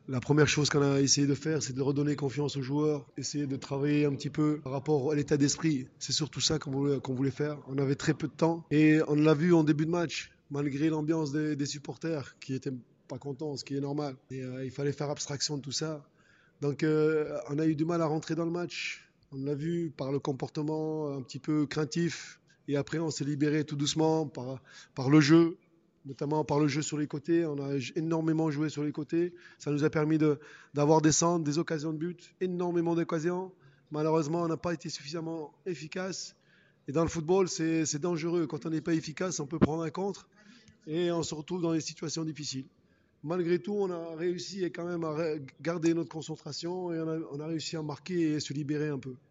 La première chose qu'on a essayé de faire, c'est de redonner confiance aux joueurs, essayer de travailler un petit peu par rapport à l'état d'esprit. C'est surtout ça qu'on voulait faire. On avait très peu de temps et on l'a vu en début de match, malgré l'ambiance des supporters qui étaient pas contents, ce qui est normal. Et il fallait faire abstraction de tout ça. Donc on a eu du mal à rentrer dans le match. On l'a vu par le comportement un petit peu craintif. Et après, on s'est libéré tout doucement par le jeu, notamment par le jeu sur les côtés. On a énormément joué sur les côtés. Ça nous a permis d'avoir des centres, des occasions de but, énormément d'occasions. Malheureusement, on n'a pas été suffisamment efficace. Et dans le football, c'est dangereux. Quand on n'est pas efficace, on peut prendre un contre et on se retrouve dans des situations difficiles. Malgré tout, on a réussi quand même à garder notre concentration et on a réussi à marquer et se libérer un peu.